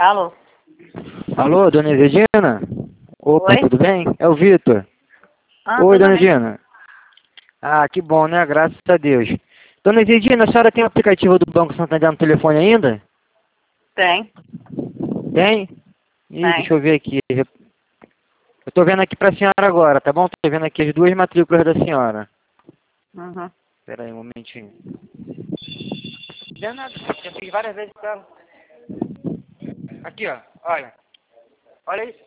Alô? Alô, dona Evedina? Opa, Oi? tudo bem? É o Vitor. Ah, Oi, tudo dona bem? Edina. Ah, que bom, né? Graças a Deus. Dona Evedina, a senhora tem o aplicativo do Banco Santander no telefone ainda? Tem, Tem? Ih, tem. deixa eu ver aqui. Eu tô vendo aqui pra senhora agora, tá bom? Tô vendo aqui as duas matrículas da senhora. Uhum. Espera aí um momentinho. Não é nada, já fiz várias vezes com ela. Aqui, ó, olha. Olha isso.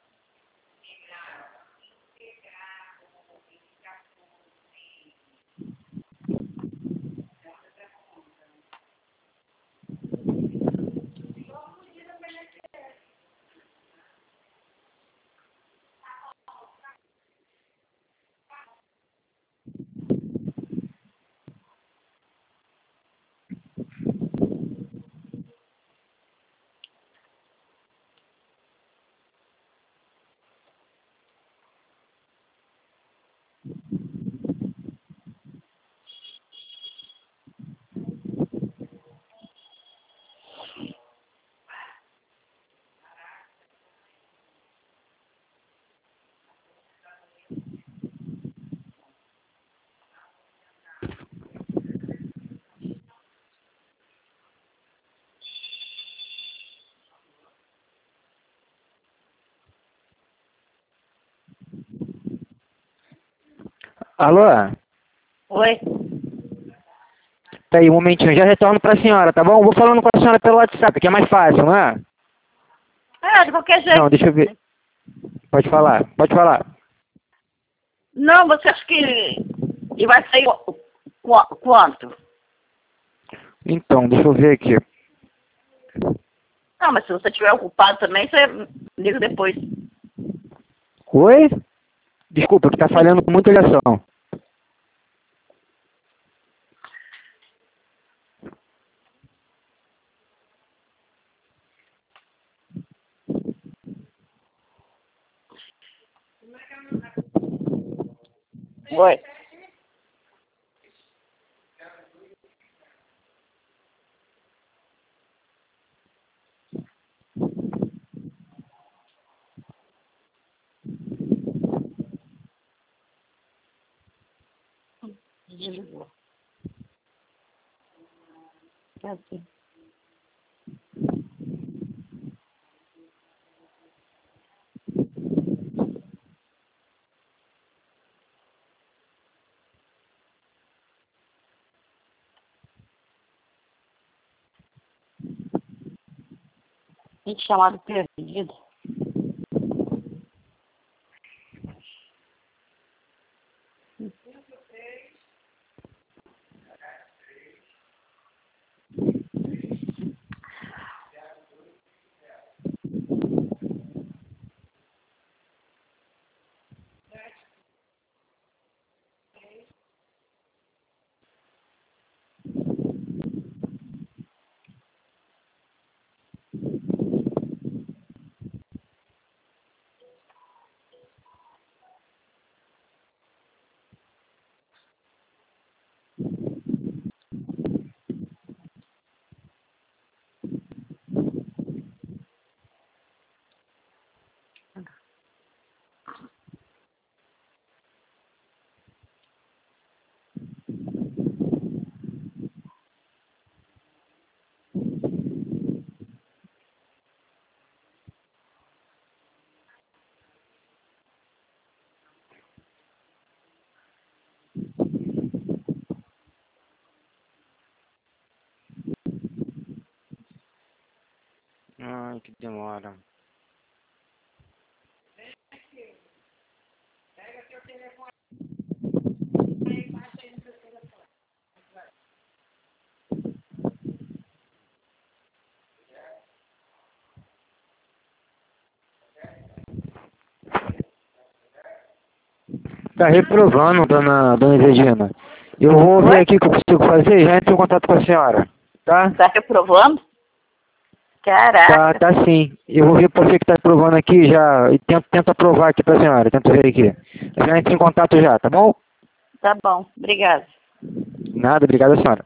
Alô? Oi? Tá aí, um momentinho. Já retorno pra senhora, tá bom? Vou falando com a senhora pelo WhatsApp, que é mais fácil, não é? É, de qualquer Não, jeito. deixa eu ver. Pode falar, pode falar. Não, você acha que... E vai sair quanto? Então, deixa eu ver aqui. Não, mas se você estiver ocupado também, você liga depois. Oi? Desculpa, que tá falhando muita ligação. Oi? Desligou. Cadê? Gente, chamado perdido. Ai, que demora. Tá reprovando, dona Evedina. Eu vou ver Oi? aqui o que eu consigo fazer e já entro em contato com a senhora. Tá? Tá reprovando? Tá, Caraca. tá sim. Eu vou ver por que tá reprovando aqui já e tento aprovar aqui pra senhora. Tento ver aqui. Eu já entro em contato já, tá bom? Tá bom, obrigada. Nada, obrigado a senhora.